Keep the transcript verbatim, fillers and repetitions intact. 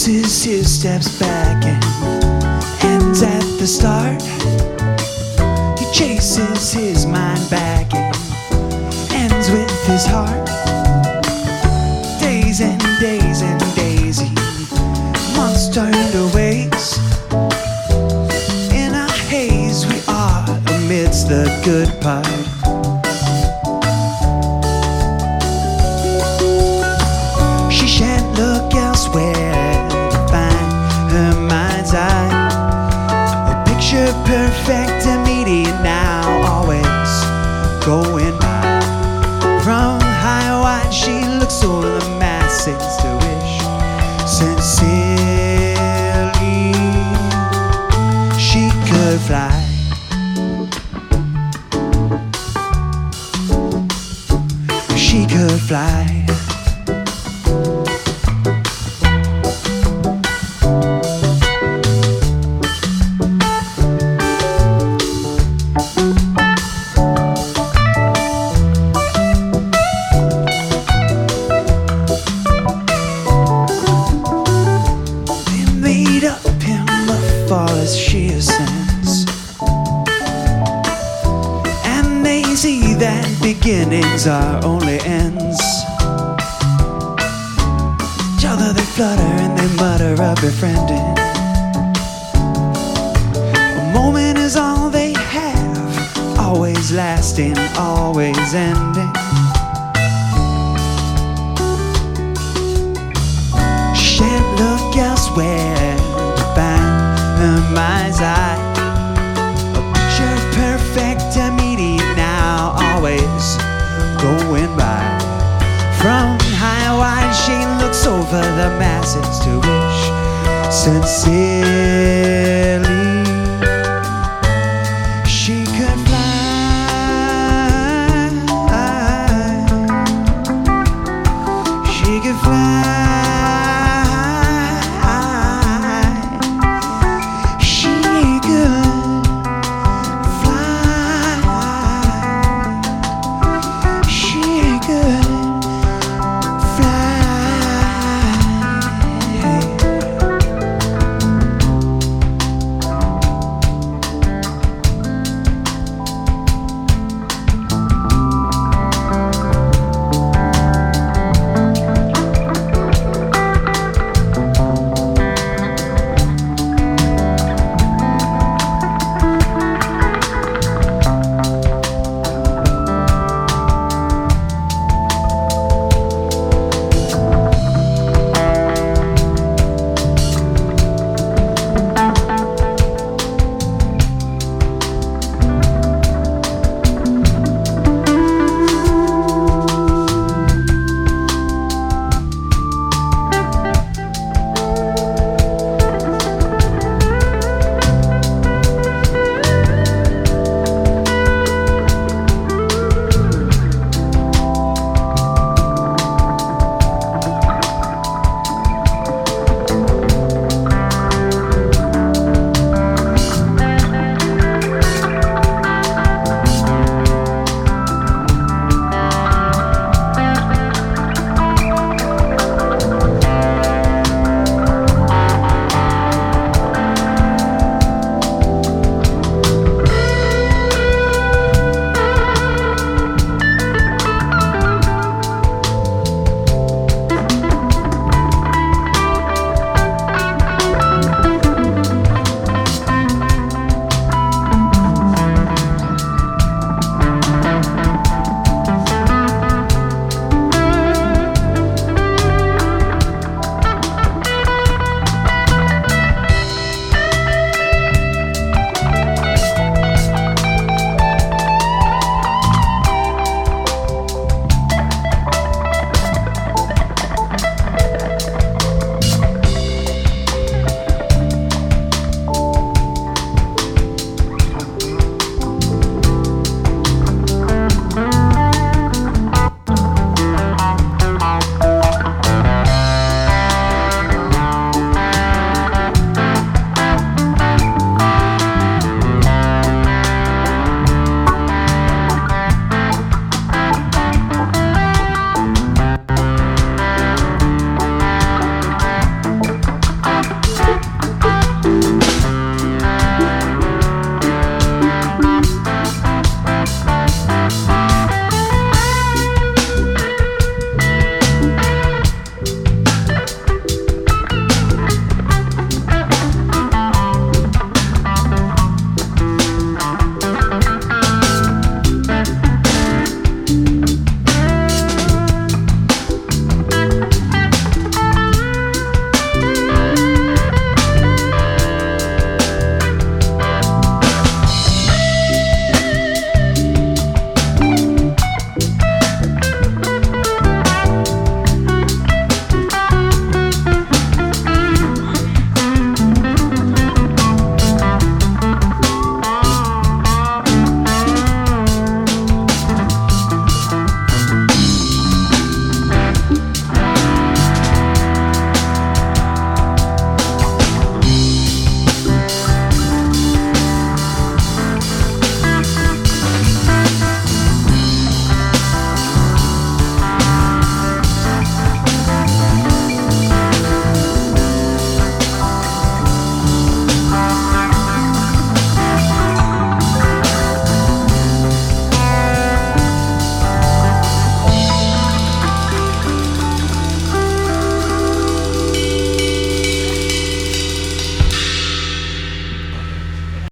traces his steps back and ends at the start. He chases his mind back and ends with his heart. Days and days and days he once turned away. In a haze we are amidst the good part. She shan't look elsewhere to find her mind's eye. A picture perfect, immediate now, always going by. From high wide she looks over the masses to wish sincerely she could fly. She could fly. Fall as she ascends, and they see that beginnings are only ends. Each other they flutter and they mutter of befriending. A moment is all they have, always lasting, always ending. She shan't look elsewhere to find her mind's eye. A picture perfect, immediate now, always going by. From high wide she looks over the masses to wish sincerely